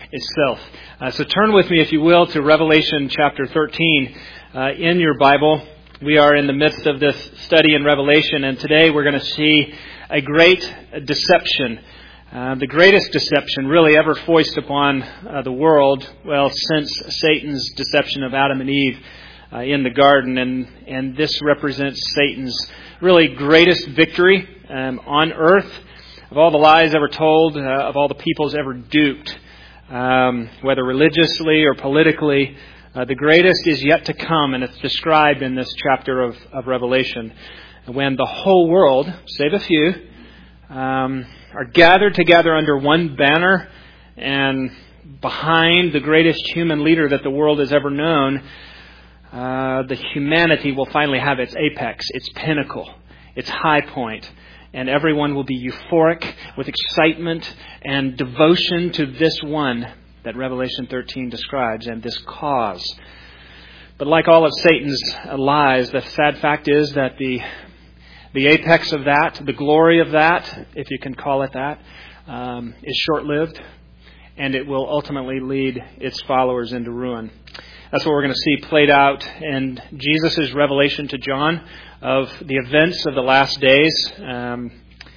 itself. So turn with me, if you will, to Revelation chapter 13 in your Bible. We are in the midst of this study in Revelation, and today we're going to see a great deception. The greatest deception really ever foisted upon the world, well, since Satan's deception of Adam and Eve in the garden. And this represents Satan's really greatest victory on earth. Of all the lies ever told, of all the peoples ever duped, whether religiously or politically, the greatest is yet to come, and it's described in this chapter of Revelation, when the whole world, save a few, are gathered together under one banner, and behind the greatest human leader that the world has ever known, the humanity will finally have its apex, its pinnacle, its high point. And everyone will be euphoric with excitement and devotion to this one that Revelation 13 describes and this cause. But like all of Satan's lies, the sad fact is that the apex of that, the glory of that, if you can call it that, is short-lived, and it will ultimately lead its followers into ruin. That's what we're going to see played out in Jesus' revelation to John of the events of the last days. And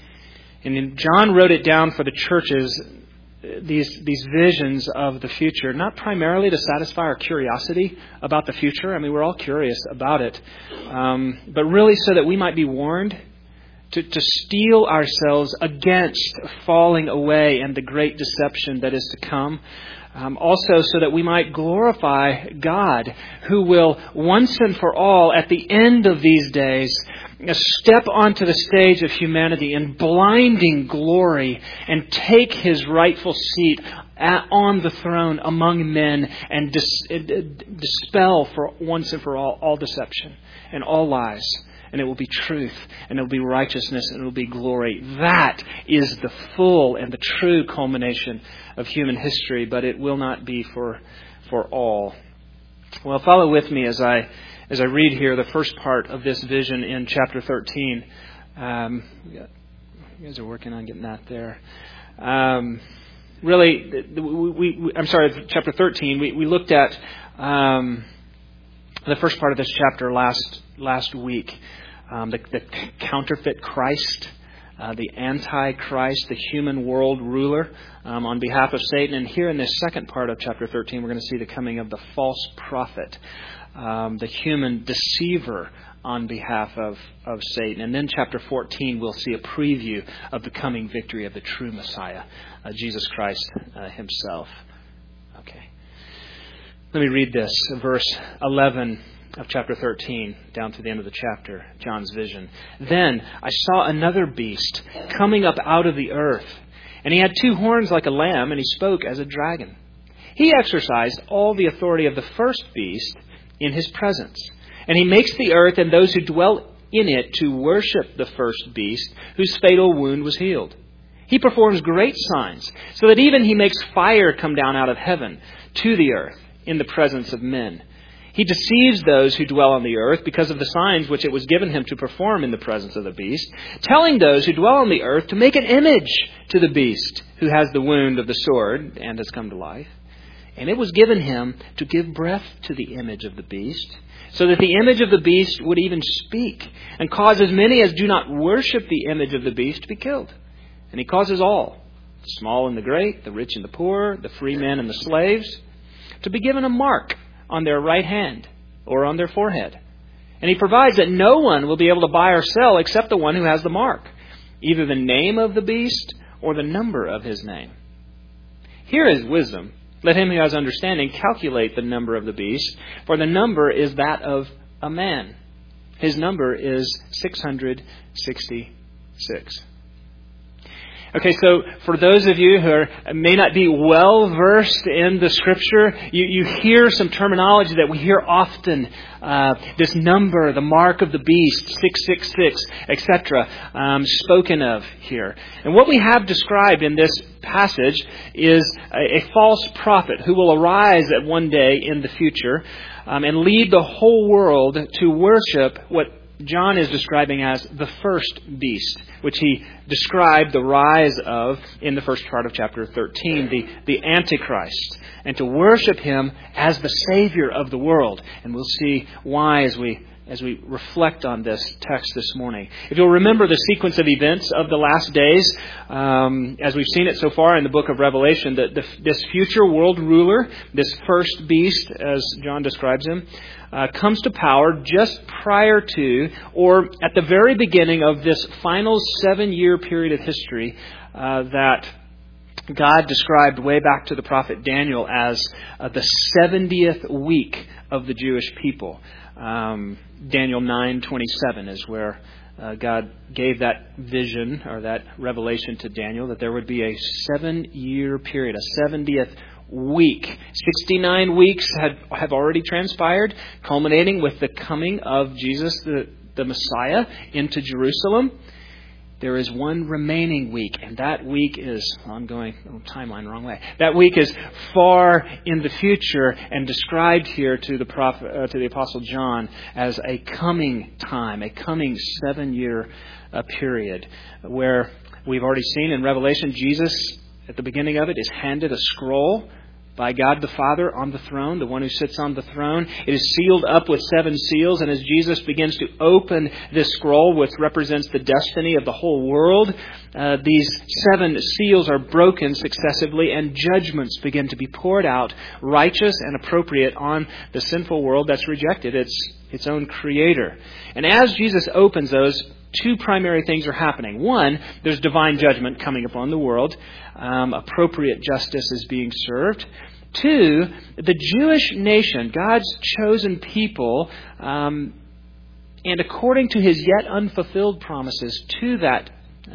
John wrote it down for the churches, these visions of the future, not primarily to satisfy our curiosity about the future. I mean, we're all curious about it. But really so that we might be warned to steel ourselves against falling away and the great deception that is to come. Also so that we might glorify God, who will once and for all, at the end of these days, step onto the stage of humanity in blinding glory and take His rightful seat on the throne among men and dispel for once and for all deception and all lies. And it will be truth, and it will be righteousness, and it will be glory. That is the full and the true culmination of human history, but it will not be for all. Well, follow with me as I read here the first part of this vision in chapter 13. You guys are working on getting that there. Chapter 13. We looked at the first part of this chapter last week. The counterfeit Christ, the Antichrist, the human world ruler on behalf of Satan. And here in this second part of chapter 13, we're going to see the coming of the false prophet, the human deceiver on behalf of Satan. And then chapter 14, we'll see a preview of the coming victory of the true Messiah, Jesus Christ himself. Okay. Let me read this, verse 11 of chapter 13, down to the end of the chapter, John's vision. Then I saw another beast coming up out of the earth, and he had two horns like a lamb, and he spoke as a dragon. He exercised all the authority of the first beast in his presence, and he makes the earth and those who dwell in it to worship the first beast, whose fatal wound was healed. He performs great signs, so that even he makes fire come down out of heaven to the earth in the presence of men. He deceives those who dwell on the earth because of the signs which it was given him to perform in the presence of the beast, telling those who dwell on the earth to make an image to the beast who has the wound of the sword and has come to life. And it was given him to give breath to the image of the beast, so that the image of the beast would even speak, and cause as many as do not worship the image of the beast to be killed. And he causes all, the small and the great, the rich and the poor, the free men and the slaves, to be given a mark on their right hand or on their forehead. And he provides that no one will be able to buy or sell except the one who has the mark, either the name of the beast or the number of his name. Here is wisdom. Let him who has understanding calculate the number of the beast, for the number is that of a man. His number is 666. Okay, so for those of you who may not be well versed in the Scripture, you hear some terminology that we hear often. This number, the mark of the beast, 666, etc., spoken of here. And what we have described in this passage is a false prophet who will arise at one day in the future and lead the whole world to worship what John is describing as the first beast, which he described the rise of in the first part of chapter 13, the Antichrist, and to worship him as the Savior of the world. And we'll see why as we reflect on this text this morning. If you'll remember the sequence of events of the last days, as we've seen it so far in the book of Revelation, this future world ruler, this first beast, as John describes him, comes to power just prior to, or at the very beginning of this final 7-year period of history that God described way back to the prophet Daniel as the 70th week of the Jewish people. Daniel 9:27 is where God gave that vision or that revelation to Daniel that there would be a 7-year period, a 70th week. 69 weeks have already transpired, culminating with the coming of Jesus, the Messiah, into Jerusalem. There is one remaining week, and that week is timeline wrong way. That week is far in the future and described here to the prophet, to the Apostle John, as a coming time, a coming 7-year period, where we've already seen in Revelation, Jesus at the beginning of it is handed a scroll by God the Father on the throne, the one who sits on the throne. It is sealed up with 7 seals, and as Jesus begins to open this scroll, which represents the destiny of the whole world, these 7 seals are broken successively, and judgments begin to be poured out, righteous and appropriate, on the sinful world that's rejected its own Creator. And as Jesus opens those, 2 primary things are happening. One, there's divine judgment coming upon the world. Appropriate justice is being served. 2, the Jewish nation, God's chosen people, and according to His yet unfulfilled promises to that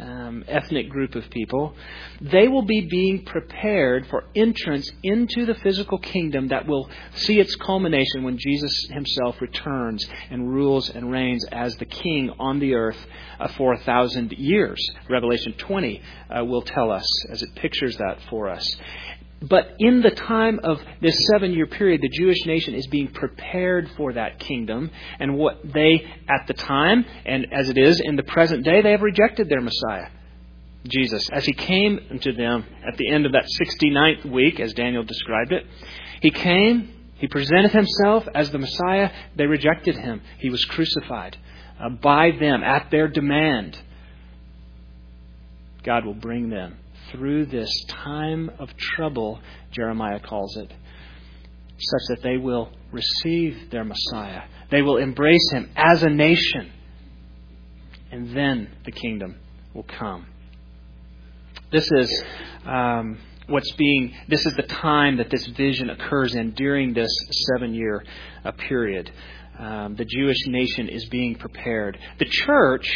ethnic group of people, they will be being prepared for entrance into the physical kingdom that will see its culmination when Jesus Himself returns and rules and reigns as the King on the earth for 1,000 years. Revelation 20 will tell us, as it pictures that for us. But in the time of this 7-year period, the Jewish nation is being prepared for that kingdom. And what they, at the time, and as it is in the present day, they have rejected their Messiah, Jesus. As He came to them at the end of that 69th week, as Daniel described it, He came, He presented Himself as the Messiah. They rejected Him. He was crucified by them at their demand. God will bring them through this time of trouble, Jeremiah calls it, such that they will receive their Messiah. They will embrace Him as a nation. And then the kingdom will come. This is this is the time that this vision occurs in during this 7-year period. The Jewish nation is being prepared. The church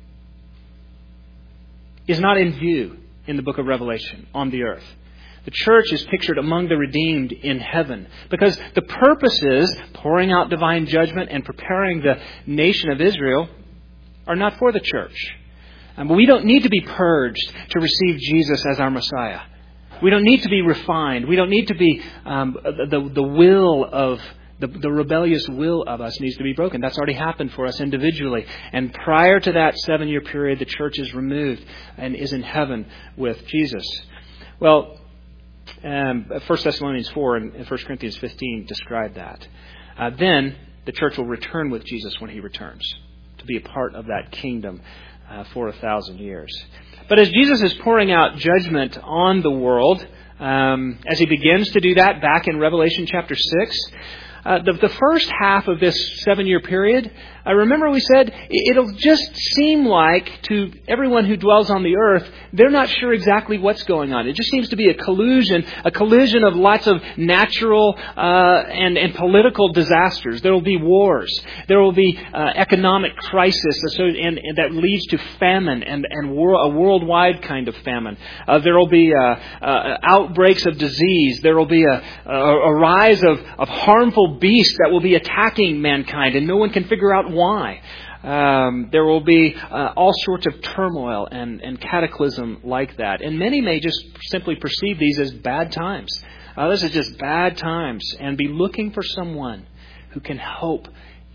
is not in view in the book of Revelation on the earth. The church is pictured among the redeemed in heaven, because the purposes, pouring out divine judgment and preparing the nation of Israel, are not for the church. But we don't need to be purged to receive Jesus as our Messiah. We don't need to be refined. We don't need to be the will of the rebellious will of us needs to be broken. That's already happened for us individually. And prior to that 7-year period, the church is removed and is in heaven with Jesus. Well, 1 Thessalonians 4 and 1 Corinthians 15 describe that. Then the church will return with Jesus when He returns to be a part of that kingdom for 1,000 years. But as Jesus is pouring out judgment on the world, as He begins to do that back in Revelation chapter 6, the first half of this 7-year period, remember we said it'll just seem like to everyone who dwells on the earth, they're not sure exactly what's going on. It just seems to be a collision of lots of natural and political disasters. There will be wars. There will be economic crisis and that leads to famine and a worldwide kind of famine. There will be outbreaks of disease. There will be a rise of harmful beasts that will be attacking mankind, and no one can figure out why. There will be all sorts of turmoil and cataclysm like that. And many may just simply perceive these as bad times. This is just bad times, and be looking for someone who can help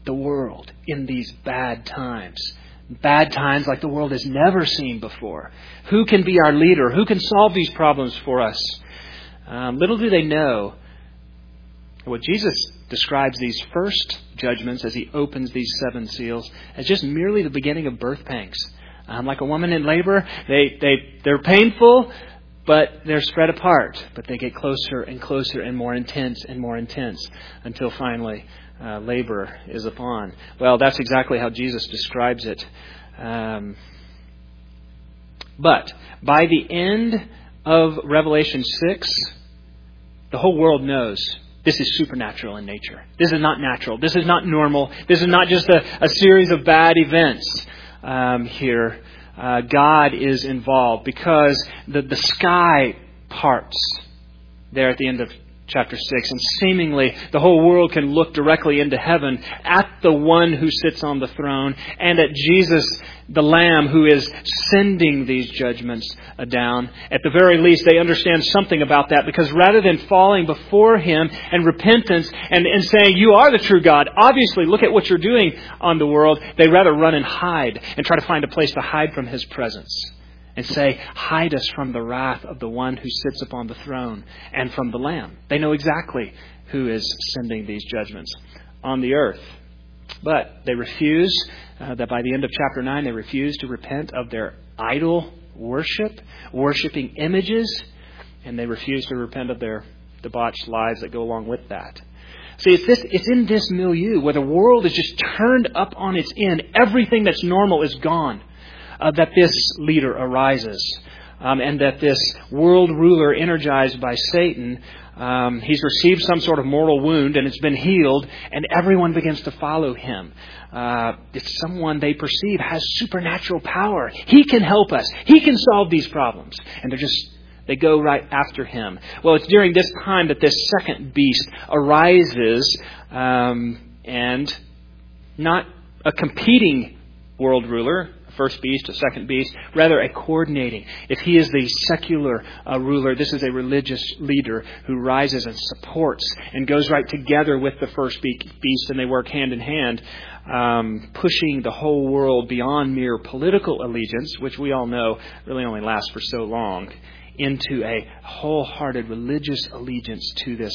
the world in these bad times. Bad times like the world has never seen before. Who can be our leader? Who can solve these problems for us? Little do they know, what Jesus describes these first judgments as he opens these 7 seals as just merely the beginning of birth pangs. Like a woman in labor, they're painful, but they're spread apart. But they get closer and closer and more intense until finally labor is upon. Well, that's exactly how Jesus describes it. But by the end of Revelation 6, the whole world knows this is supernatural in nature. This is not natural. This is not normal. This is not just a series of bad events here. God is involved because the sky parts there at the end of chapter 6. And seemingly the whole world can look directly into heaven at the one who sits on the throne and at Jesus, the Lamb, who is sending these judgments down. At the very least, they understand something about that, because rather than falling before Him and repentance and saying, you are the true God, obviously look at what you're doing on the world, they rather run and hide and try to find a place to hide from His presence. And say, hide us from the wrath of the one who sits upon the throne and from the Lamb. They know exactly who is sending these judgments on the earth. But they refuse, that by the end of chapter 9, they refuse to repent of their idol worship, worshiping images, and they refuse to repent of their debauched lives that go along with that. See, it's in this milieu where the world is just turned up on its end. Everything that's normal is gone. That this leader arises, and that this world ruler energized by Satan, he's received some sort of mortal wound and it's been healed, and everyone begins to follow him. It's someone they perceive has supernatural power. He can help us. He can solve these problems. And they go right after him. Well, it's during this time that this second beast arises, and not a competing world ruler, first beast, a second beast, rather a coordinating. If he is the secular ruler, this is a religious leader who rises and supports and goes right together with the first beast, and they work hand in hand, pushing the whole world beyond mere political allegiance, which we all know really only lasts for so long, into a wholehearted religious allegiance to this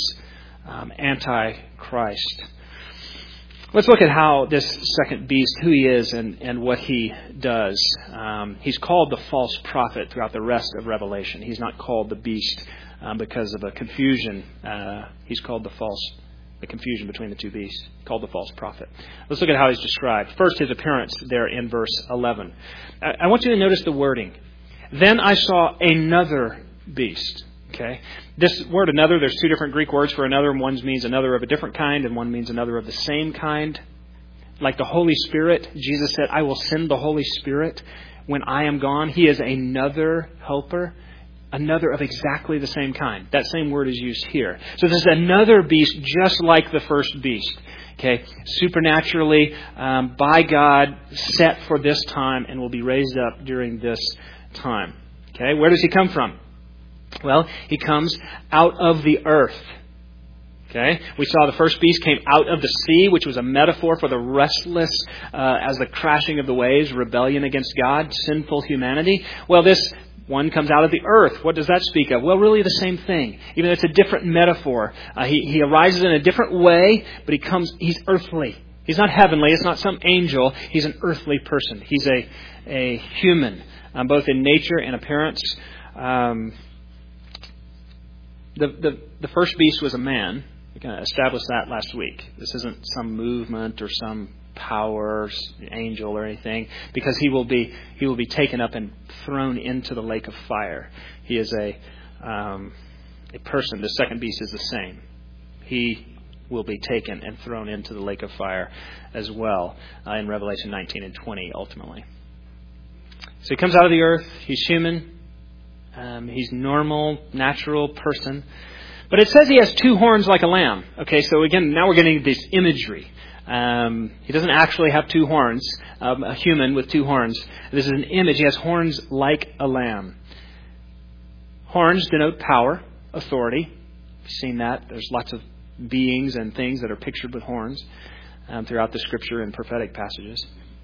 Antichrist. Let's look at how this second beast, who he is and what he does. He's called the false prophet throughout the rest of Revelation. He's not called the beast because of a confusion. He's called the confusion between the two beasts, called the false prophet. Let's look at how he's described. First, his appearance there in verse 11. I want you to notice the wording. Then I saw another beast. Okay. This word another, there's 2 different Greek words for another. One means another of a different kind, and one means another of the same kind. Like the Holy Spirit, Jesus said, I will send the Holy Spirit when I am gone. He is another helper, another of exactly the same kind. That same word is used here. So this is another beast just like the first beast. Okay, supernaturally by God, set for this time, and will be raised up during this time. Okay, where does he come from? Well, he comes out of the earth. Okay, we saw the first beast came out of the sea, which was a metaphor for the restless, as the crashing of the waves, rebellion against God, sinful humanity. Well, this one comes out of the earth. What does that speak of? Well, really the same thing. Even though it's a different metaphor. He arises in a different way, but he's earthly. He's not heavenly. It's not some angel. He's an earthly person. He's a human, both in nature and appearance. The first beast was a man. We kind of established that last week. This isn't some movement or some power, angel or anything, because he will be taken up and thrown into the lake of fire. He is a person. The second beast is the same. He will be taken and thrown into the lake of fire as well in Revelation 19 and 20 ultimately. So he comes out of the earth. He's human. He's normal, natural person. But it says he has 2 horns like a lamb. Okay, so again, now we're getting this imagery. He doesn't actually have 2 horns, a human with 2 horns. This is an image. He has horns like a lamb. Horns denote power, authority. You've seen that. There's lots of beings and things that are pictured with horns. throughout the Scripture and prophetic passages.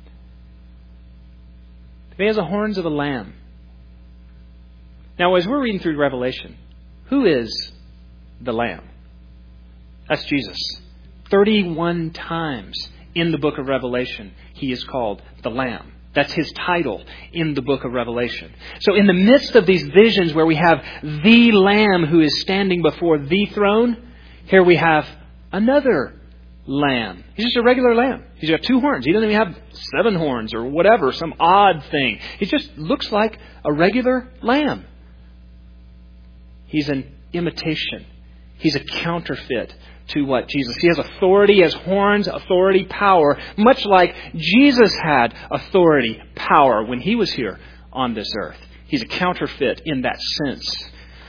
He has the horns of a lamb. Now, as we're reading through Revelation, who is the Lamb? That's Jesus. 31 times in the book of Revelation, he is called the Lamb. That's his title in the book of Revelation. So in the midst of these visions where we have the Lamb who is standing before the throne, here we have another lamb. He's just a regular lamb. He's got 2 horns. He doesn't even have 7 horns or whatever, some odd thing. He just looks like a regular lamb. He's an imitation. He's a counterfeit to what Jesus. He has authority, he has horns, authority, power, much like Jesus had authority, power when he was here on this earth. He's a counterfeit in that sense.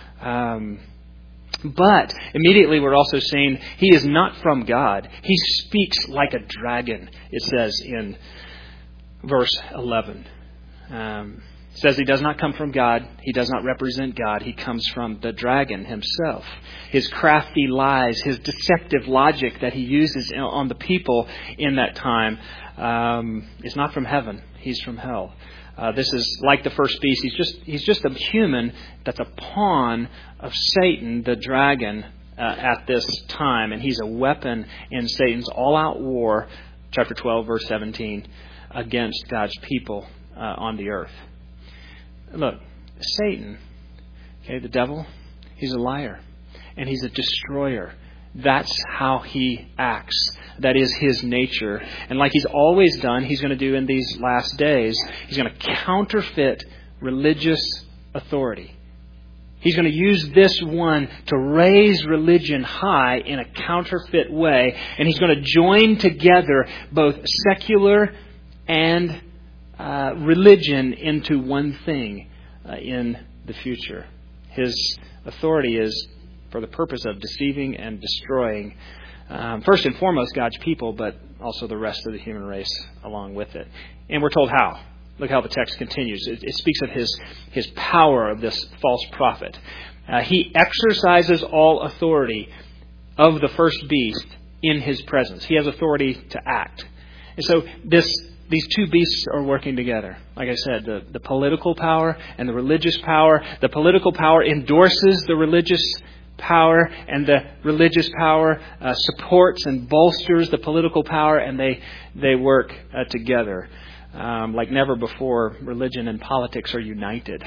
But immediately we're also saying he is not from God. He speaks like a dragon, it says in verse 11. It says he does not come from God. He does not represent God. He comes from the dragon himself. His crafty lies, his deceptive logic that he uses on the people in that time is not from heaven. He's from hell. This is like the first beast. He's just a human that's a pawn of Satan, the dragon, at this time. And he's a weapon in Satan's all-out war, chapter 12, verse 17, against God's people on the earth. Look, Satan, okay, the devil, he's a liar. And he's a destroyer. That's how he acts. That is his nature. And like he's always done, he's going to do in these last days, he's going to counterfeit religious authority. He's going to use this one to raise religion high in a counterfeit way. And he's going to join together both secular and religion into one thing in the future. His authority is for the purpose of deceiving and destroying, first and foremost, God's people, but also the rest of the human race along with it. And we're told how. Look how the text continues. It speaks of his power of this false prophet. He exercises all authority of the first beast in his presence. He has authority to act. And so these 2 beasts are working together. Like I said, the political power and the religious power. The political power endorses the religious power, and the religious power supports and bolsters the political power, and they work together. Like never before, religion and politics are united.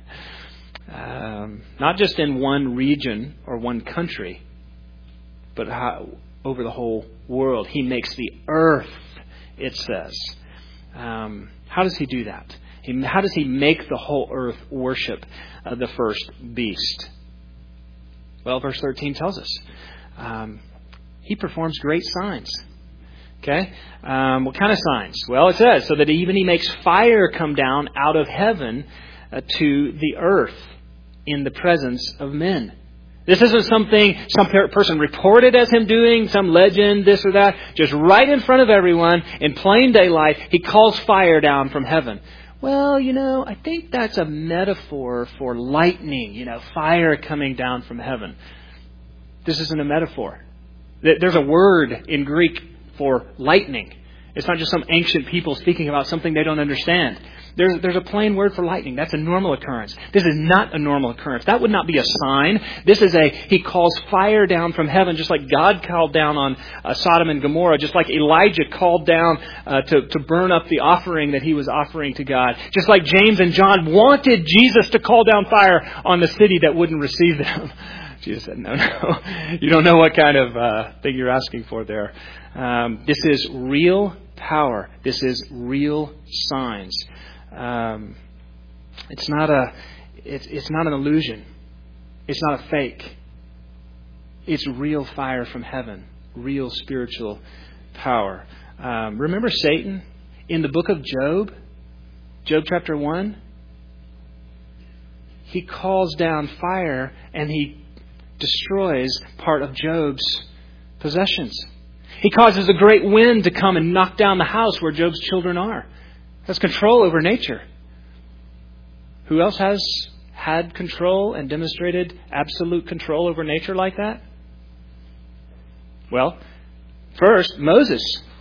Not just in one region or one country, but over the whole world. He makes the earth, it says. How does he do that? How does he make the whole earth worship the first beast? Well, verse 13 tells us. He performs great signs. Okay? What kind of signs? Well, it says, so that even he makes fire come down out of heaven to the earth in the presence of men. This isn't something some person reported as him doing, some legend, this or that. Just right in front of everyone, in plain daylight, he calls fire down from heaven. Well, I think that's a metaphor for lightning, fire coming down from heaven. This isn't a metaphor. There's a word in Greek for lightning. It's not just some ancient people speaking about something they don't understand. There's a plain word for lightning. That's a normal occurrence. This is not a normal occurrence. That would not be a sign. This is he calls fire down from heaven, just like God called down on Sodom and Gomorrah, just like Elijah called down to burn up the offering that he was offering to God. Just like James and John wanted Jesus to call down fire on the city that wouldn't receive them. Jesus said, no. You don't know what kind of thing you're asking for there. This is real power. This is real signs. It's not an illusion. It's not a fake. It's real fire from heaven. Real spiritual power. Remember Satan in the book of Job? Job chapter 1? He calls down fire and he destroys part of Job's possessions. He causes a great wind to come and knock down the house where Job's children are. Has control over nature. Who else has had control and demonstrated absolute control over nature like that? Well, first, Moses.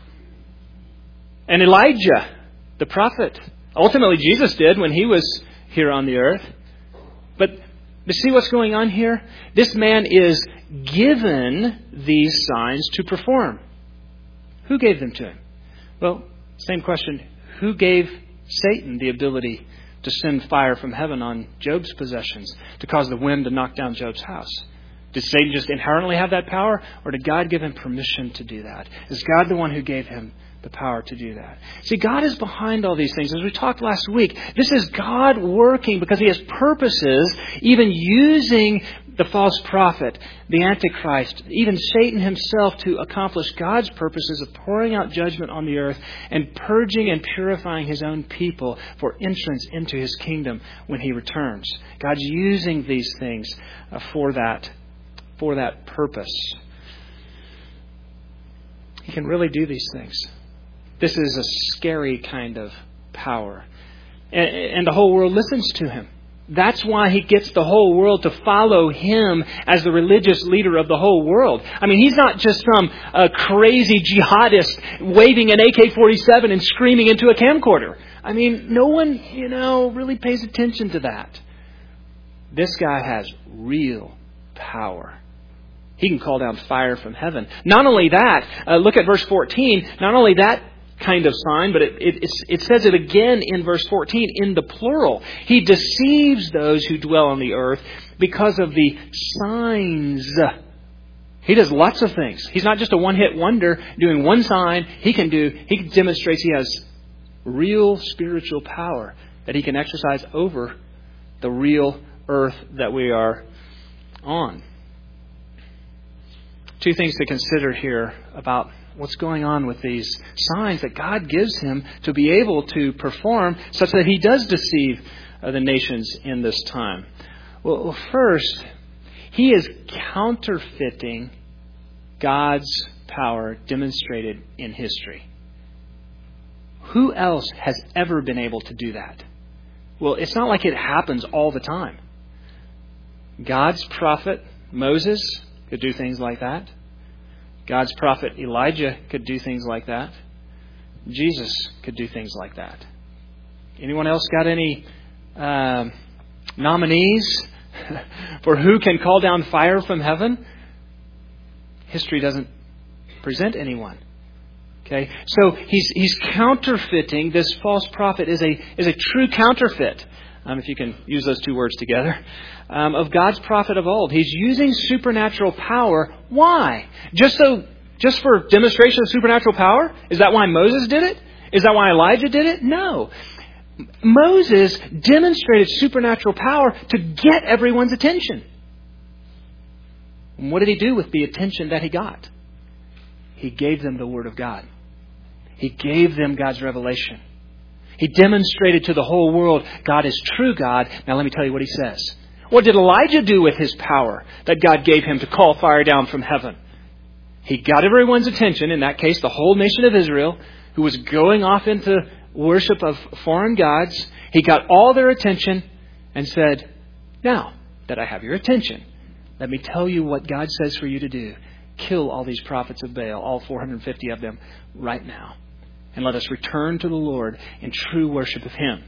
And Elijah, the prophet. Ultimately, Jesus did when he was here on the earth. But see what's going on here? This man is given these signs to perform. Who gave them to him? Well, same question. Who gave Satan the ability to send fire from heaven on Job's possessions, to cause the wind to knock down Job's house? Did Satan just inherently have that power, or did God give him permission to do that? Is God the one who gave him the power to do that? See, God is behind all these things. As we talked last week, this is God working because He has purposes, even using the false prophet, the Antichrist, even Satan himself, to accomplish God's purposes of pouring out judgment on the earth and purging and purifying His own people for entrance into His kingdom when He returns. God's using these things for that purpose. He can really do these things. This is a scary kind of power. And the whole world listens to Him. That's why He gets the whole world to follow Him as the religious leader of the whole world. I mean, He's not just some crazy jihadist waving an AK-47 and screaming into a camcorder. I mean, no one, really pays attention to that. This guy has real power. He can call down fire from heaven. Not only that, look at verse 14. Not only that kind of sign, but it says it again in verse 14 in the plural. He deceives those who dwell on the earth because of the signs. He does lots of things. He's not just a one-hit wonder doing one sign. He demonstrates He has real spiritual power that He can exercise over the real earth that we are on. Two things to consider here about what's going on with these signs that God gives Him to be able to perform such that He does deceive the nations in this time. Well, first, He is counterfeiting God's power demonstrated in history. Who else has ever been able to do that? Well, it's not like it happens all the time. God's prophet, Moses, could do things like that. God's prophet Elijah could do things like that. Jesus could do things like that. Anyone else got any nominees for who can call down fire from heaven? History doesn't present anyone. Okay, so he's counterfeiting. This false prophet is a true counterfeit. If you can use those two words together, of God's prophet of old. He's using supernatural power. Why? Just for demonstration of supernatural power? Is that why Moses did it? Is that why Elijah did it? No. Moses demonstrated supernatural power to get everyone's attention. And what did he do with the attention that he got? He gave them the Word of God. He gave them God's revelation. He demonstrated to the whole world God is true God. Now let me tell you what he says. What did Elijah do with his power that God gave him to call fire down from heaven? He got everyone's attention, in that case the whole nation of Israel, who was going off into worship of foreign gods. He got all their attention and said, now that I have your attention, let me tell you what God says for you to do. Kill all these prophets of Baal, all 450 of them, right now. And let us return to the Lord in true worship of Him.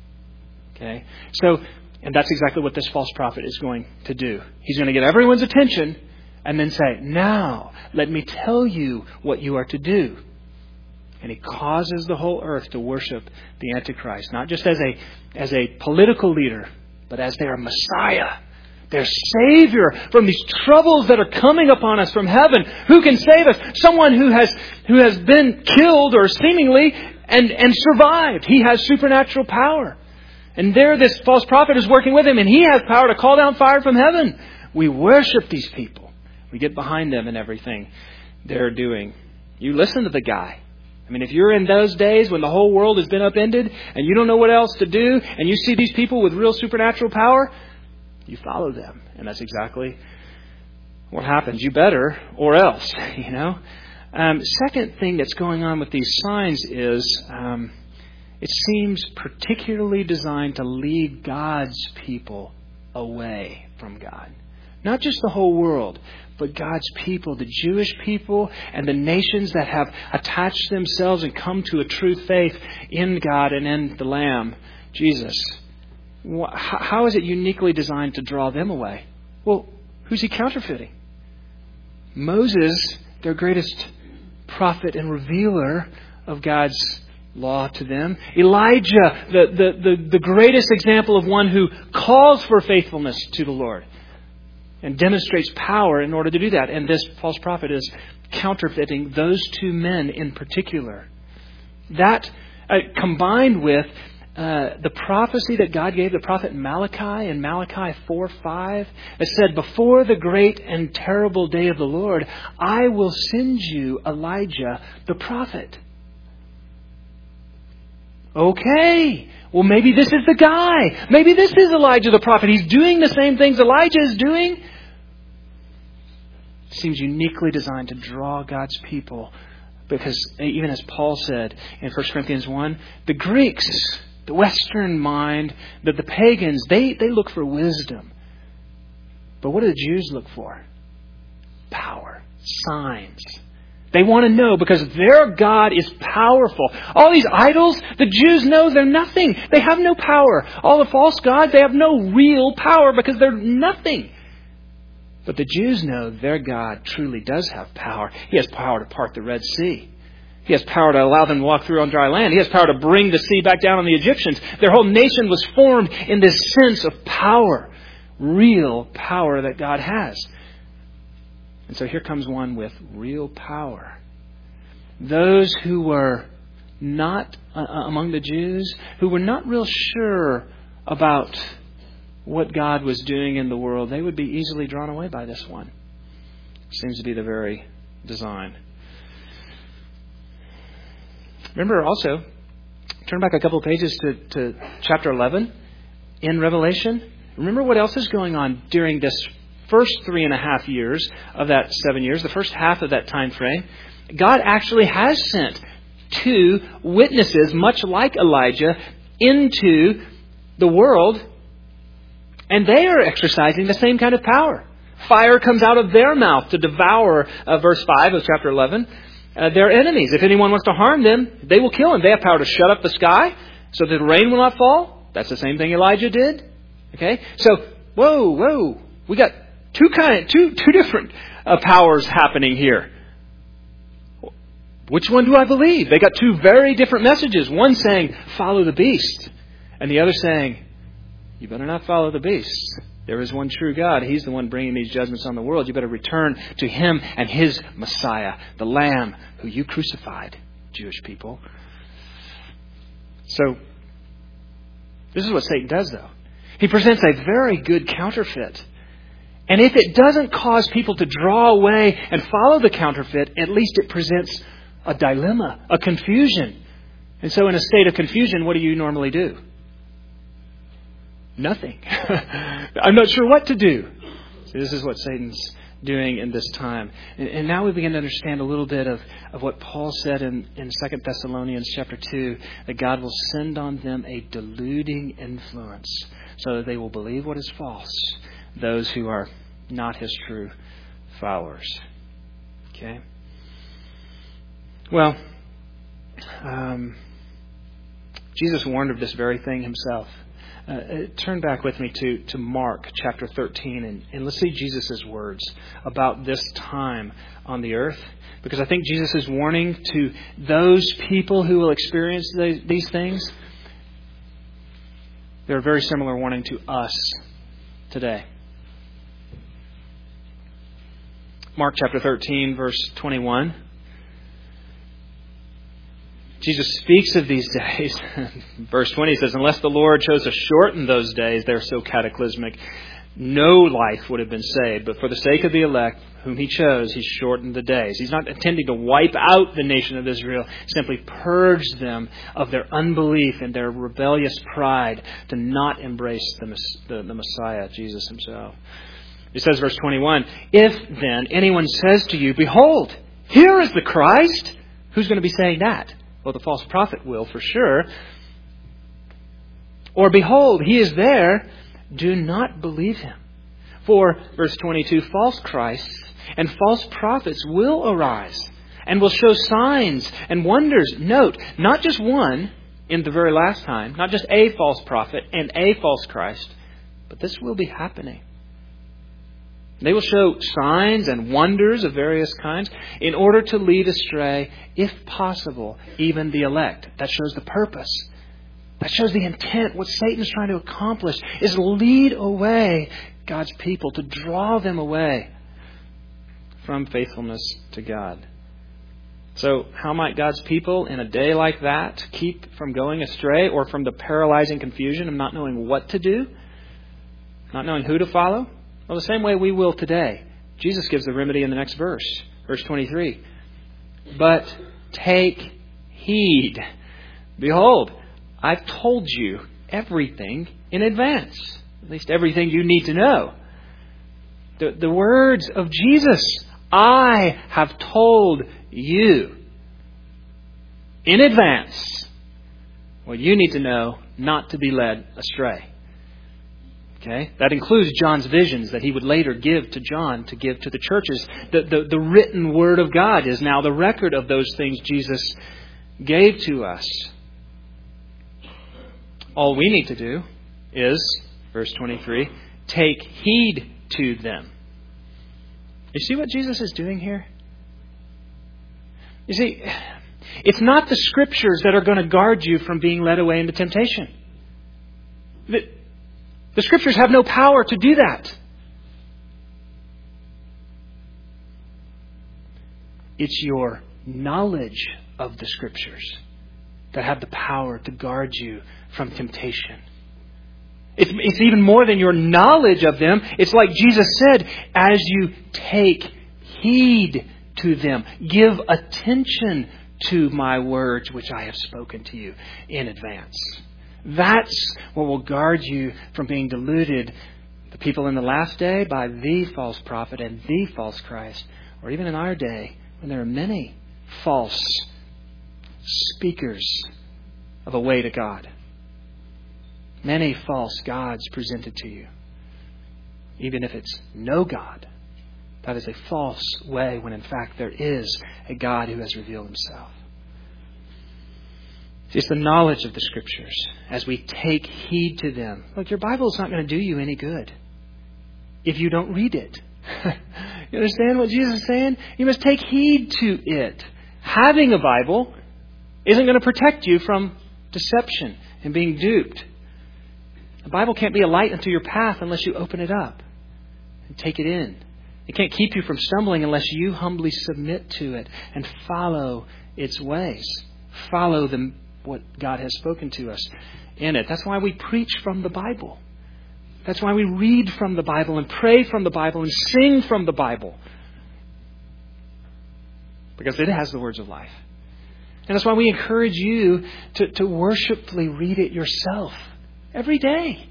Okay? And that's exactly what this false prophet is going to do. He's going to get everyone's attention and then say, now, let me tell you what you are to do. And he causes the whole earth to worship the Antichrist, not just as a political leader, but as their Messiah, their Savior from these troubles that are coming upon us from heaven. Who can save us? Someone who has been killed or seemingly and survived. He has supernatural power. And there this false prophet is working with him, and he has power to call down fire from heaven. We worship these people. We get behind them in everything they're doing. You listen to the guy. I mean, if you're in those days when the whole world has been upended and you don't know what else to do, and you see these people with real supernatural power, you follow them. And that's exactly what happens. You better, or else, Second thing that's going on with these signs is it seems particularly designed to lead God's people away from God. Not just the whole world, but God's people, the Jewish people and the nations that have attached themselves and come to a true faith in God and in the Lamb, Jesus. How is it uniquely designed to draw them away? Well, who's he counterfeiting? Moses, their greatest prophet and revealer of God's law to them. Elijah, the greatest example of one who calls for faithfulness to the Lord and demonstrates power in order to do that. And this false prophet is counterfeiting those two men in particular. That combined with the prophecy that God gave the prophet Malachi in Malachi 4:5, it said, "Before the great and terrible day of the Lord, I will send you Elijah the prophet." Okay, well maybe this is the guy. Maybe this is Elijah the prophet. He's doing the same things Elijah is doing. It seems uniquely designed to draw God's people. Because even as Paul said in 1 Corinthians 1, the Greeks, the Western mind, the pagans, they look for wisdom. But what do the Jews look for? Power, signs. They want to know because their God is powerful. All these idols, the Jews know they're nothing. They have no power. All the false gods, they have no real power because they're nothing. But the Jews know their God truly does have power. He has power to part the Red Sea. He has power to allow them to walk through on dry land. He has power to bring the sea back down on the Egyptians. Their whole nation was formed in this sense of power. Real power that God has. And so here comes one with real power. Those who were not among the Jews, who were not real sure about what God was doing in the world, they would be easily drawn away by this one. Seems to be the very design. Remember also, turn back a couple of pages to chapter 11 in Revelation. Remember what else is going on during this first 3.5 years of that 7 years, the first half of that time frame. God actually has sent 2 witnesses, much like Elijah, into the world. And they are exercising the same kind of power. Fire comes out of their mouth to devour, verse 5 of chapter 11, their enemies. If anyone wants to harm them, they will kill them. They have power to shut up the sky so that the rain will not fall. That's the same thing Elijah did. Okay? So, whoa. We got two different powers happening here. Which one do I believe? They got 2 very different messages. One saying, follow the beast. And the other saying, you better not follow the beast. There is one true God. He's the one bringing these judgments on the world. You better return to Him and His Messiah, the Lamb who you crucified, Jewish people. So, this is what Satan does, though. He presents a very good counterfeit. And if it doesn't cause people to draw away and follow the counterfeit, at least it presents a dilemma, a confusion. And so in a state of confusion, what do you normally do? Nothing. I'm not sure what to do. So this is what Satan's doing in this time. And now we begin to understand a little bit of what Paul said in 2 Thessalonians chapter 2, that God will send on them a deluding influence so that they will believe what is false, those who are not His true followers. Okay? Well, Jesus warned of this very thing Himself. Turn back with me to Mark chapter 13 and let's see Jesus' words about this time on the earth. Because I think Jesus is warning to those people who will experience these things. They're a very similar warning to us today. Mark chapter 13, verse 21. Jesus speaks of these days. Verse 20 says, unless the Lord chose to shorten those days, they're so cataclysmic, no life would have been saved. But for the sake of the elect, whom He chose, He shortened the days. He's not intending to wipe out the nation of Israel, simply purge them of their unbelief and their rebellious pride to not embrace the Messiah, Jesus Himself. It says, verse 21, if then anyone says to you, behold, here is the Christ, who's going to be saying that? Well, the false prophet will, for sure. Or behold, He is there. Do not believe him. For, verse 22, false Christs and false prophets will arise and will show signs and wonders. Note, not just one in the very last time, not just a false prophet and a false Christ, but this will be happening. They will show signs and wonders of various kinds in order to lead astray, if possible, even the elect. That shows the purpose. That shows the intent. What Satan's trying to accomplish is lead away God's people, to draw them away from faithfulness to God. So how might God's people in a day like that keep from going astray or from the paralyzing confusion of not knowing what to do, not knowing who to follow? Well, the same way we will today. Jesus gives the remedy in the next verse, verse 23. But take heed. Behold, I've told you everything in advance. At least everything you need to know. The words of Jesus, I have told you in advance what you need to know not to be led astray. Okay? That includes John's visions that he would later give to John to give to the churches. The written Word of God is now the record of those things Jesus gave to us. All we need to do is, verse 23, take heed to them. You see what Jesus is doing here? You see, it's not the Scriptures that are going to guard you from being led away into temptation. The Scriptures have no power to do that. It's your knowledge of the Scriptures that have the power to guard you from temptation. It's even more than your knowledge of them. It's like Jesus said, as you take heed to them, give attention to my words which I have spoken to you in advance. That's what will guard you from being deluded, the people in the last day, by the false prophet and the false Christ, or even in our day when there are many false speakers of a way to God. Many false gods presented to you. Even if it's no God, that is a false way when in fact there is a God who has revealed Himself. It's the knowledge of the Scriptures as we take heed to them. Look, your Bible is not going to do you any good if you don't read it. You understand what Jesus is saying? You must take heed to it. Having a Bible isn't going to protect you from deception and being duped. The Bible can't be a light unto your path unless you open it up and take it in. It can't keep you from stumbling unless you humbly submit to it and follow its ways. Follow what God has spoken to us in it. That's why we preach from the Bible. That's why we read from the Bible and pray from the Bible and sing from the Bible. Because it has the words of life. And that's why we encourage you to worshipfully read it yourself every day.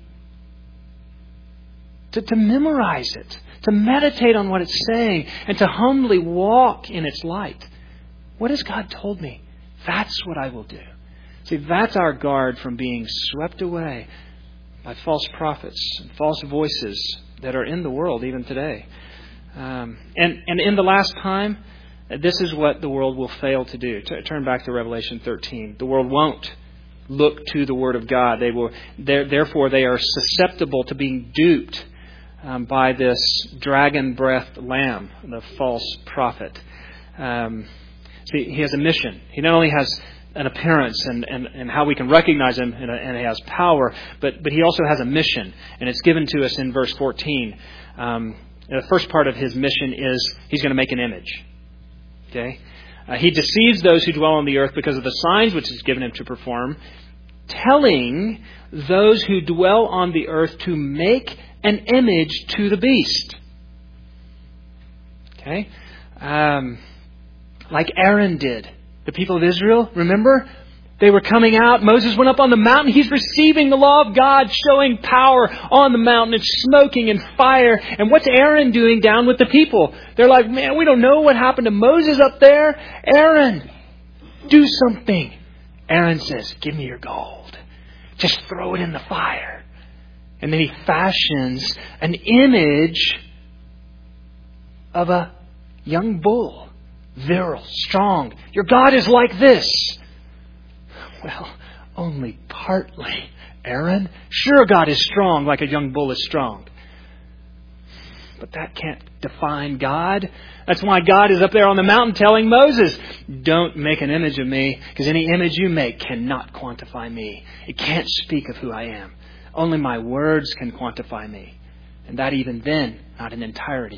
To memorize it. To meditate on what it's saying. And to humbly walk in its light. What has God told me? That's what I will do. See, that's our guard from being swept away by false prophets and false voices that are in the world even today. And in the last time, this is what the world will fail to do. Turn back to Revelation 13. The world won't look to the Word of God. Therefore, they are susceptible to being duped by this dragon-breathed lamb, the false prophet. See, he has a mission. He not only has an appearance and how we can recognize him, and he has power, but he also has a mission, and it's given to us in verse 14. The first part of his mission is he's going to make an image. Okay, he deceives those who dwell on the earth because of the signs which he's given him to perform, telling those who dwell on the earth to make an image to the beast. Okay, like Aaron did. The people of Israel, remember? They were coming out. Moses went up on the mountain. He's receiving the law of God, showing power on the mountain. It's smoking and fire. And what's Aaron doing down with the people? They're like, man, we don't know what happened to Moses up there. Aaron, do something. Aaron says, give me your gold. Just throw it in the fire. And then he fashions an image of a young bull. Virile, strong. Your God is like this. Well, only partly, Aaron. Sure, God is strong like a young bull is strong. But that can't define God. That's why God is up there on the mountain telling Moses, don't make an image of me, because any image you make cannot quantify me. It can't speak of who I am. Only my words can quantify me. And that even then, not in entirety.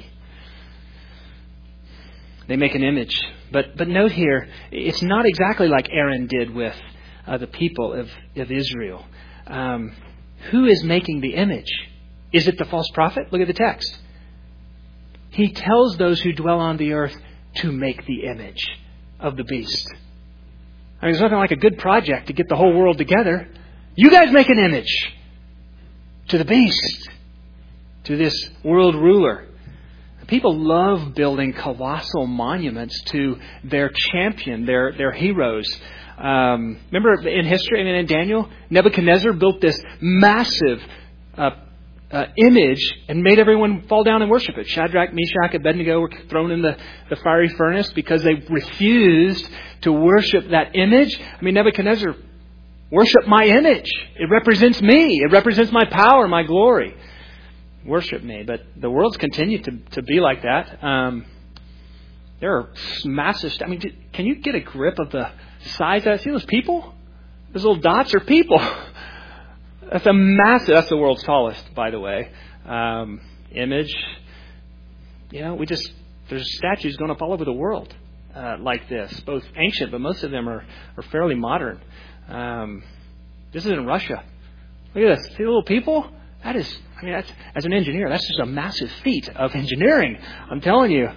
They make an image. But note here, it's not exactly like Aaron did with the people of Israel. Who is making the image? Is it the false prophet? Look at the text. He tells those who dwell on the earth to make the image of the beast. I mean, there's nothing like a good project to get the whole world together. You guys make an image to the beast, to this world ruler. People love building colossal monuments to their champion, their heroes. Remember in history, in Daniel, Nebuchadnezzar built this massive image and made everyone fall down and worship it. Shadrach, Meshach, Abednego were thrown in the fiery furnace because they refused to worship that image. I mean, Nebuchadnezzar, worship my image. It represents me. It represents my power, my glory. Worship me. But the world's continued to be like that. There are massive... I mean, can you get a grip of the size of that? See those people? Those little dots are people. That's a massive... That's the world's tallest, by the way. Image. You know, there's statues going up all over the world like this. Both ancient, but most of them are fairly modern. This is in Russia. Look at this. See the little people? That's, as an engineer, that's just a massive feat of engineering. I'm telling you.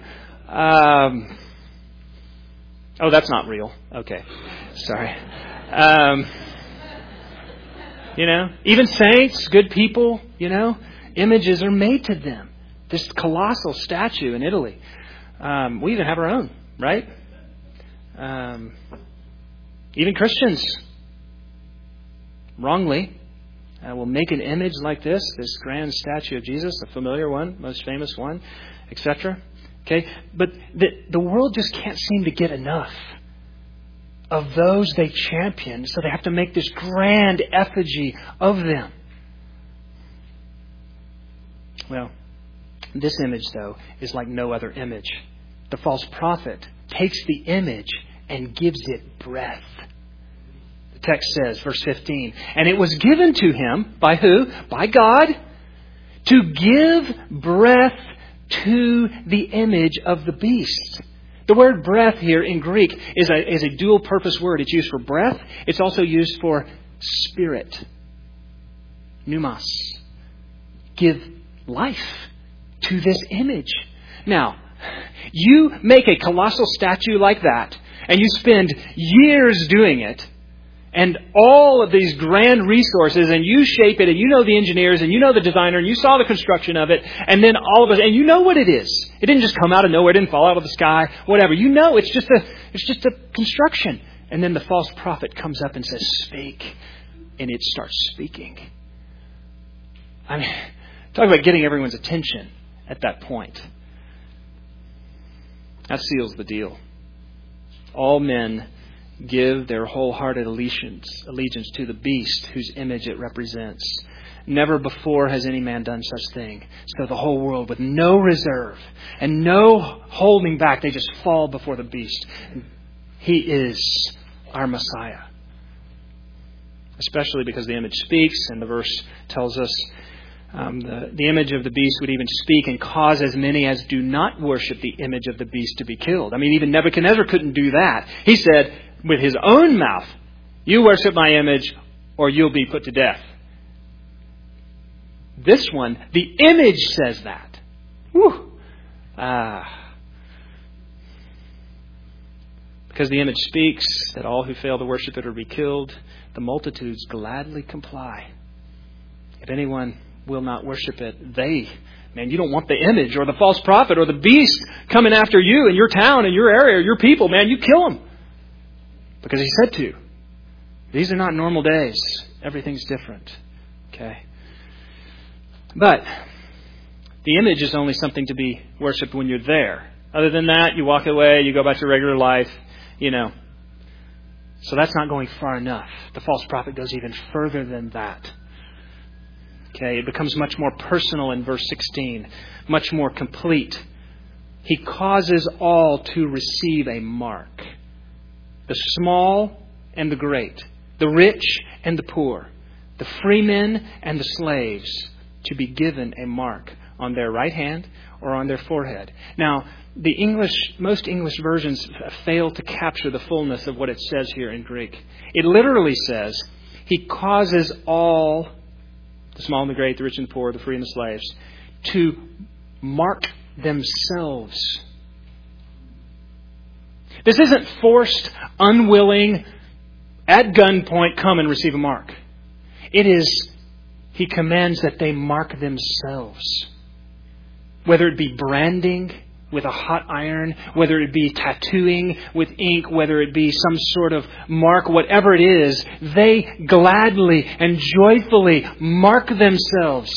Oh, that's not real. Okay. Sorry. Even saints, good people, images are made to them. This colossal statue in Italy. We even have our own, right? Even Christians, wrongly, will make an image like this grand statue of Jesus, a familiar one, most famous one, etc. Okay, but the world just can't seem to get enough of those they champion, so they have to make this grand effigy of them. Well, this image, though, is like no other image. The false prophet takes the image and gives it breath. The text says, verse 15, and it was given to him by who? By God, to give breath to the image of the beast. The word breath here in Greek is a dual purpose word. It's used for breath. It's also used for spirit. Pneumos. Give life to this image. Now, you make a colossal statue like that, and you spend years doing it, and all of these grand resources, and you shape it, and you know the engineers, and you know the designer, and you saw the construction of it, and then all of us, and you know what it is. It didn't just come out of nowhere, it didn't fall out of the sky, whatever. You know it's just a construction. And then the false prophet comes up and says, speak. And it starts speaking. I mean, talk about getting everyone's attention at that point. That seals the deal. All men give their wholehearted allegiance to the beast whose image it represents. Never before has any man done such thing. So the whole world, with no reserve and no holding back, they just fall before the beast. He is our Messiah. Especially because the image speaks, and the verse tells us the image of the beast would even speak and cause as many as do not worship the image of the beast to be killed. I mean, even Nebuchadnezzar couldn't do that. He said with his own mouth, you worship my image or you'll be put to death. This one, the image says that. Whew. Because the image speaks that all who fail to worship it will be killed, the multitudes gladly comply. If anyone will not worship it, you don't want the image or the false prophet or the beast coming after you in your town, in your area, your people, man, you kill them. Because he said to. These are not normal days. Everything's different. Okay. But the image is only something to be worshipped when you're there. Other than that, you walk away, you go back to regular life, So that's not going far enough. The false prophet goes even further than that. Okay, it becomes much more personal in verse 16, much more complete. He causes all to receive a mark. The small and the great, the rich and the poor, the free men and the slaves, to be given a mark on their right hand or on their forehead. Now, most English versions fail to capture the fullness of what it says here in Greek. It literally says, He causes all, the small and the great, the rich and the poor, the free and the slaves, to mark themselves. This isn't forced, unwilling, at gunpoint, come and receive a mark. It is, He commands that they mark themselves. Whether it be branding with a hot iron, whether it be tattooing with ink, whether it be some sort of mark, whatever it is, they gladly and joyfully mark themselves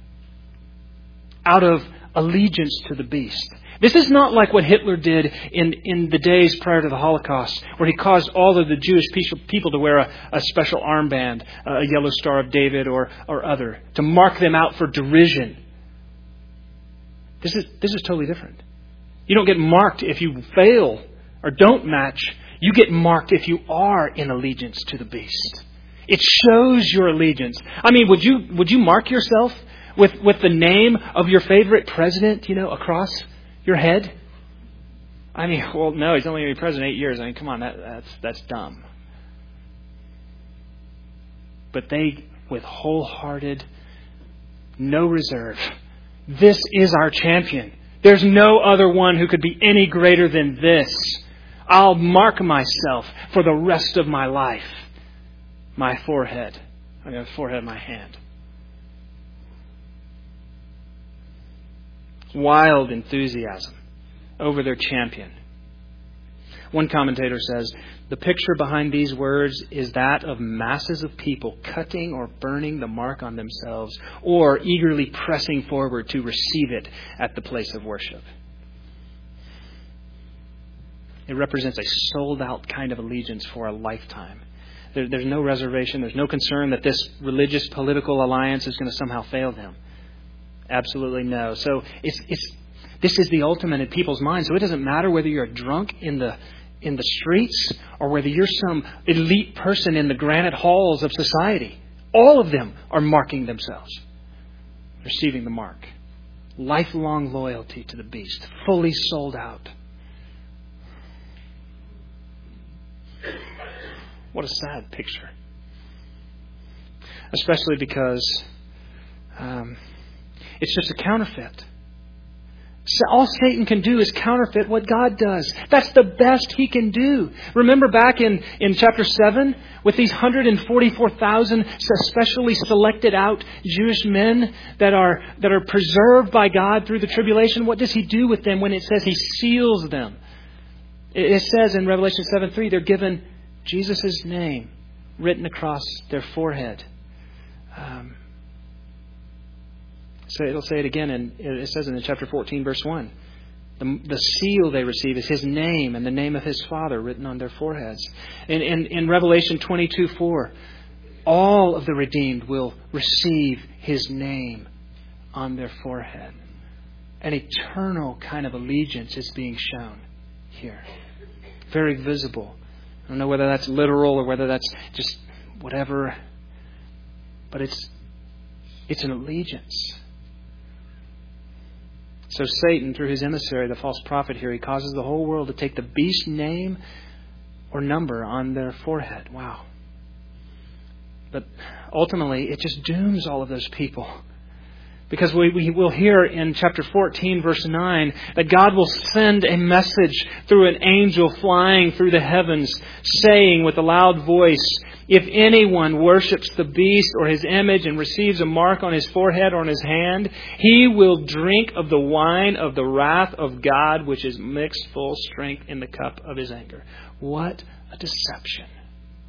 out of allegiance to the beast. This is not like what Hitler did in the days prior to the Holocaust, where he caused all of the Jewish people to wear a special armband, a yellow Star of David or other, to mark them out for derision. This is totally different. You don't get marked if you fail or don't match. You get marked if you are in allegiance to the beast. It shows your allegiance. I mean, would you mark yourself with the name of your favorite president, across your head? I mean, well, no, he's only going to be president 8 years. I mean, come on, that's dumb. But they, with wholehearted, no reserve, this is our champion. There's no other one who could be any greater than this. I'll mark myself for the rest of my life. My forehead. I got a forehead in my hand. Wild enthusiasm over their champion. One commentator says, the picture behind these words is that of masses of people cutting or burning the mark on themselves, or eagerly pressing forward to receive it at the place of worship. It represents a sold-out kind of allegiance for a lifetime. There's no reservation. There's no concern that this religious political alliance is going to somehow fail them. Absolutely no. So this is the ultimate in people's minds. So it doesn't matter whether you're a drunk in the streets or whether you're some elite person in the granite halls of society. All of them are marking themselves, receiving the mark. Lifelong loyalty to the beast, fully sold out. What a sad picture. Especially because it's just a counterfeit. All Satan can do is counterfeit what God does. That's the best he can do. Remember back in chapter 7 with these 144,000 specially selected out Jewish men that are preserved by God through the tribulation. What does he do with them when it says he seals them? It says in Revelation 7:3 they're given Jesus' name written across their forehead. So it'll say it again, and it says in chapter 14, verse 1. The seal they receive is His name and the name of His Father written on their foreheads. In Revelation 22:4, all of the redeemed will receive His name on their forehead. An eternal kind of allegiance is being shown here. Very visible. I don't know whether that's literal or whether that's just whatever. But it's an allegiance. So Satan, through his emissary, the false prophet here, he causes the whole world to take the beast's name or number on their forehead. Wow. But ultimately, it just dooms all of those people. Because we will hear in chapter 14, verse 9, that God will send a message through an angel flying through the heavens, saying with a loud voice, if anyone worships the beast or his image and receives a mark on his forehead or on his hand, he will drink of the wine of the wrath of God, which is mixed full strength in the cup of His anger. What a deception.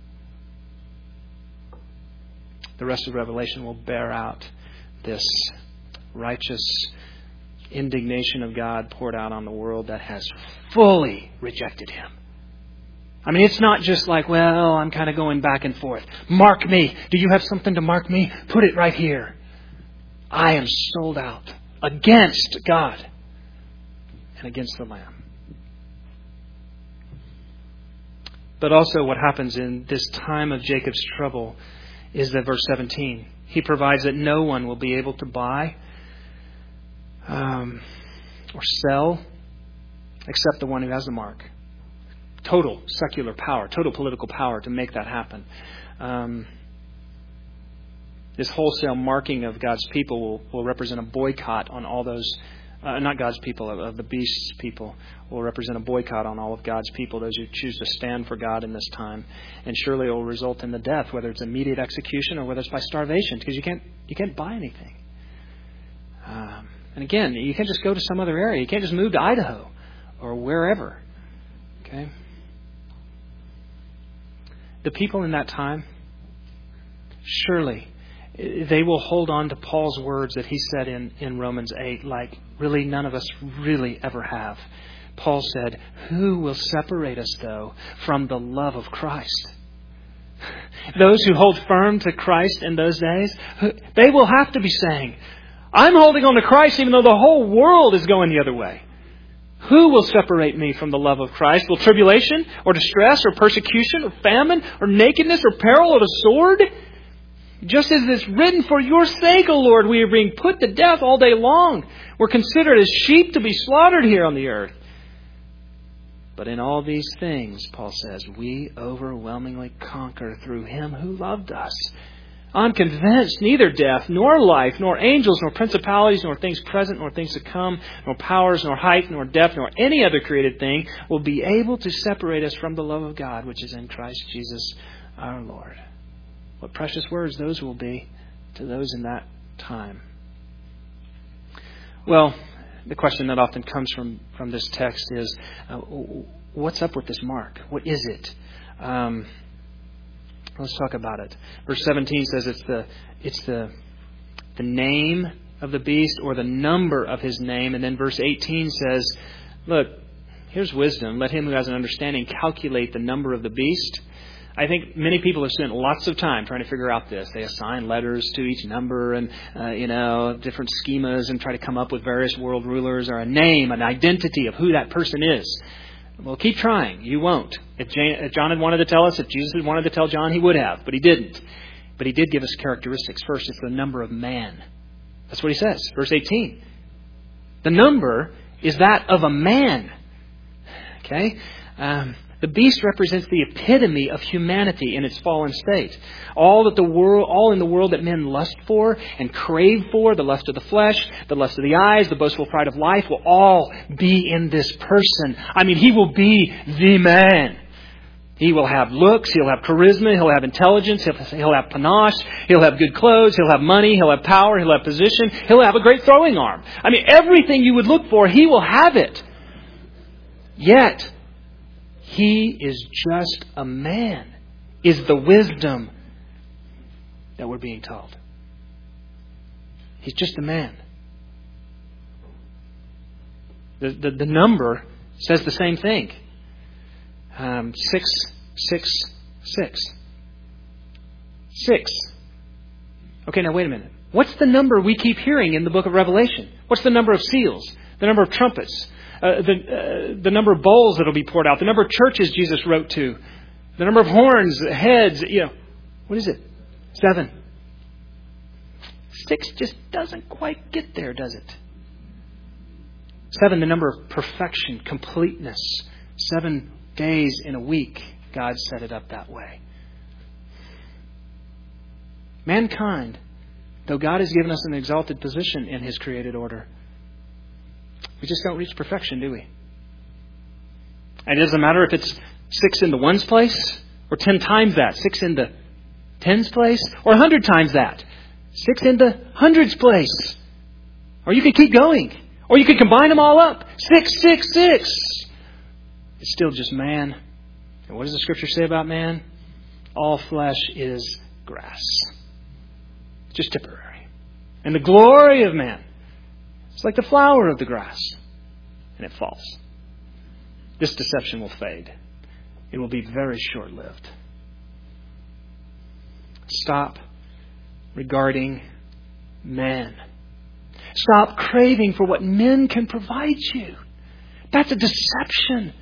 The rest of Revelation will bear out this righteous indignation of God poured out on the world that has fully rejected Him. I mean, it's not just like, well, I'm kind of going back and forth. Mark me. Do you have something to mark me? Put it right here. I am sold out against God and against the Lamb. But also what happens in this time of Jacob's trouble is that verse 17, He provides that no one will be able to buy or sell except the one who has the mark. Total secular power, total political power to make that happen. This wholesale marking of God's people will represent a boycott on all those, not God's people, of the beast's people, will represent a boycott on all of God's people, those who choose to stand for God in this time. And surely it will result in the death, whether it's immediate execution or whether it's by starvation, because you can't buy anything. And again, you can't just go to some other area. You can't just move to Idaho or wherever. Okay? The people in that time, surely they will hold on to Paul's words that he said in Romans 8, like really none of us really ever have. Paul said, "Who will separate us, though, from the love of Christ?" Those who hold firm to Christ in those days, they will have to be saying, "I'm holding on to Christ even though the whole world is going the other way. Who will separate me from the love of Christ? Will tribulation or distress or persecution or famine or nakedness or peril or the sword? Just as it's written, for your sake, O Lord, we are being put to death all day long. We're considered as sheep to be slaughtered here on the earth." But in all these things, Paul says, we overwhelmingly conquer through Him who loved us. I'm convinced neither death, nor life, nor angels, nor principalities, nor things present, nor things to come, nor powers, nor height, nor depth, nor any other created thing will be able to separate us from the love of God, which is in Christ Jesus our Lord. What precious words those will be to those in that time. Well, the question that often comes from this text is, what's up with this mark? What is it? Let's talk about it. Verse 17 says it's the name of the beast or the number of his name. And then verse 18 says, look, here's wisdom. Let him who has an understanding calculate the number of the beast. I think many people have spent lots of time trying to figure out this. They assign letters to each number and, different schemas and try to come up with various world rulers or a name, an identity of who that person is. Well, keep trying. You won't. If John had wanted to tell us, if Jesus had wanted to tell John, he would have, but he didn't. But he did give us characteristics. First, it's the number of man. That's what he says. Verse 18. The number is that of a man. Okay? The beast represents the epitome of humanity in its fallen state. All in the world that men lust for and crave for, the lust of the flesh, the lust of the eyes, the boastful pride of life, will all be in this person. I mean, he will be the man. He will have looks, he'll have charisma, he'll have intelligence, he'll have panache, he'll have good clothes, he'll have money, he'll have power, he'll have position, he'll have a great throwing arm. I mean, everything you would look for, he will have it. Yet, he is just a man, is the wisdom that we're being told. He's just a man. The number says the same thing. 666. 6. Okay, now wait a minute. What's the number we keep hearing in the book of Revelation? What's the number of seals? The number of trumpets? The number of bowls that will be poured out, the number of churches Jesus wrote to, the number of horns, heads, what is it? 7. 6 just doesn't quite get there, does it? 7, the number of perfection, completeness. 7 days in a week, God set it up that way. Mankind, though God has given us an exalted position in His created order, we just don't reach perfection, do we? And it doesn't matter if it's 6 in the ones place or 10 times that. 6 in the tens place or 100 times that. 6 in the hundreds place. Or you could keep going. Or you could combine them all up. 6, 6, 6. It's still just man. And what does the Scripture say about man? All flesh is grass. It's just temporary. And the glory of man It's like the flower of the grass, and it falls. This deception will fade. It will be very short-lived. Stop regarding man. Stop craving for what men can provide you. That's a deception.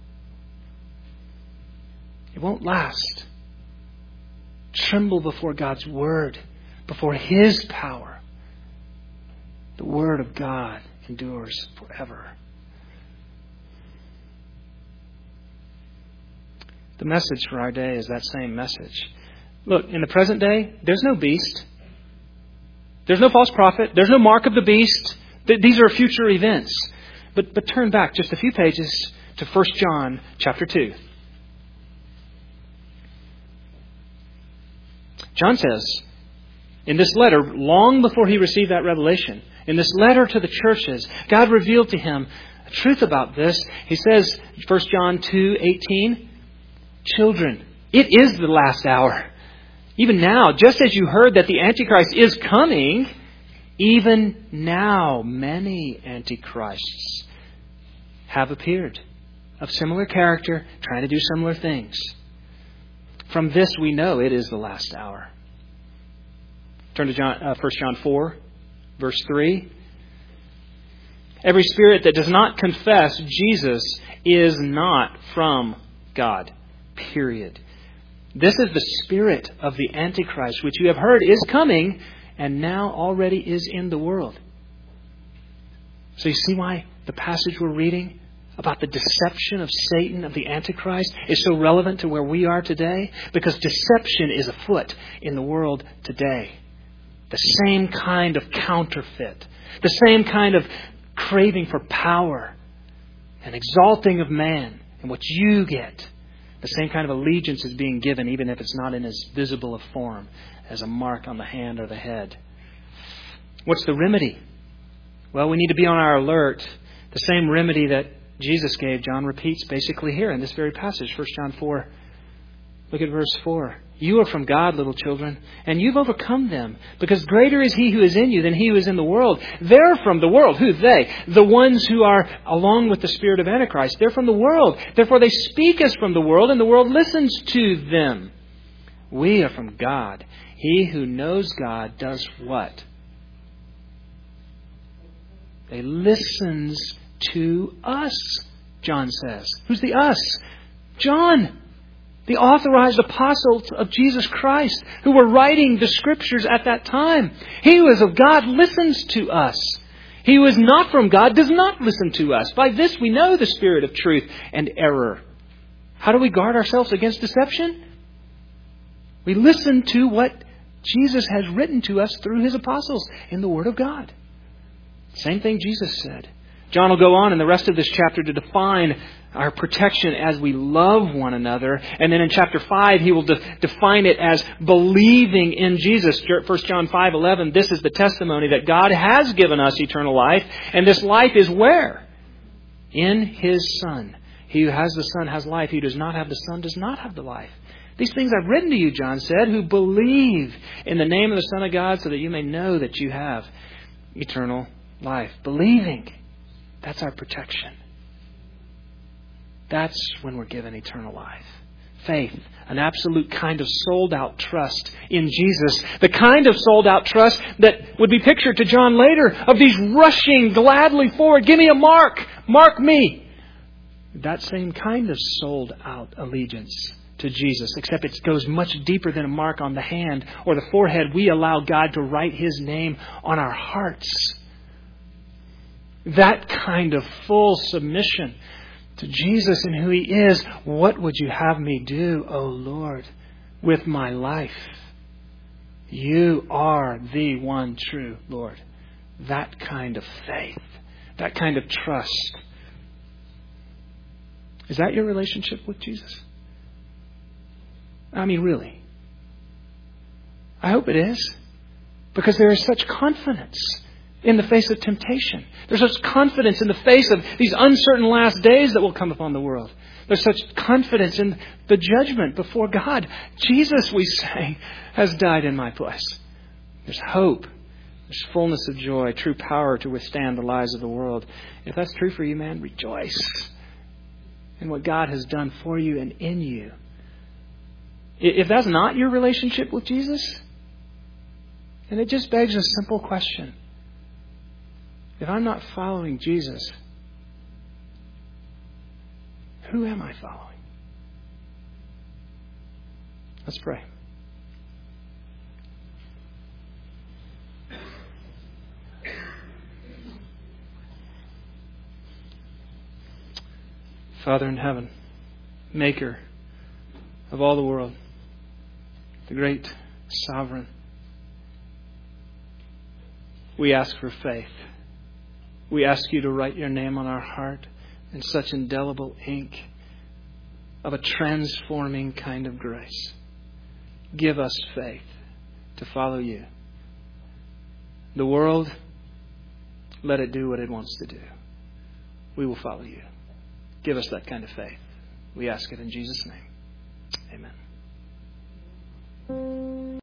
It won't last. Tremble before God's Word, before His power. The Word of God endures forever. The message for our day is that same message. Look, in the present day, there's no beast. There's no false prophet. There's no mark of the beast. These are future events. But turn back just a few pages to 1 John chapter 2. John says, in this letter, long before he received that revelation, in this letter to the churches, God revealed to him a truth about this. He says, 1 John 2:18, children, it is the last hour. Even now, just as you heard that the Antichrist is coming, even now many Antichrists have appeared, of similar character, trying to do similar things. From this we know it is the last hour. Turn to 1 John 4, verse 3. Every spirit that does not confess Jesus is not from God. Period. This is the spirit of the Antichrist, which you have heard is coming and now already is in the world. So you see why the passage we're reading about the deception of Satan, of the Antichrist, is so relevant to where we are today? Because deception is afoot in the world today. The same kind of counterfeit. The same kind of craving for power and exalting of man and what you get. The same kind of allegiance is being given, even if it's not in as visible a form as a mark on the hand or the head. What's the remedy? Well, we need to be on our alert. The same remedy that Jesus gave, John repeats basically here in this very passage, 1 John 4. Look at verse 4. You are from God, little children, and you've overcome them, because greater is He who is in you than he who is in the world. They're from the world. Who? They. The ones who are along with the spirit of Antichrist. They're from the world. Therefore they speak as from the world, and the world listens to them. We are from God. He who knows God does what? He listens to us, John says. Who's the us? John, the authorized apostles of Jesus Christ, who were writing the Scriptures at that time. He who is of God listens to us. He who is not from God does not listen to us. By this we know the spirit of truth and error. How do we guard ourselves against deception? We listen to what Jesus has written to us through His apostles in the Word of God. Same thing Jesus said. John will go on in the rest of this chapter to define our protection as we love one another. And then in chapter 5, he will define it as believing in Jesus. 1 John 5:11, this is the testimony that God has given us eternal life. And this life is where? In His Son. He who has the Son has life. He who does not have the Son does not have the life. These things I've written to you, John said, who believe in the name of the Son of God, so that you may know that you have eternal life. Believing. That's our protection. That's when we're given eternal life. Faith, an absolute kind of sold-out trust in Jesus. The kind of sold-out trust that would be pictured to John later of these rushing gladly forward. Give me a mark. Mark me. That same kind of sold-out allegiance to Jesus, except it goes much deeper than a mark on the hand or the forehead. We allow God to write His name on our hearts. That kind of full submission to Jesus and who He is. What would you have me do, O Lord, with my life? You are the one true Lord. That kind of faith, that kind of trust. Is that your relationship with Jesus? I mean, really. I hope it is. Because there is such confidence in the face of temptation. There's such confidence in the face of these uncertain last days that will come upon the world. There's such confidence in the judgment before God. Jesus, we say, has died in my place. There's hope. There's fullness of joy, true power to withstand the lies of the world. If that's true for you, man, rejoice in what God has done for you and in you. If that's not your relationship with Jesus, then it just begs a simple question. If I'm not following Jesus, who am I following? Let's pray. Father in heaven, Maker of all the world, the great Sovereign, we ask for faith. We ask you to write your name on our heart in such indelible ink of a transforming kind of grace. Give us faith to follow you. The world, let it do what it wants to do. We will follow you. Give us that kind of faith. We ask it in Jesus' name. Amen.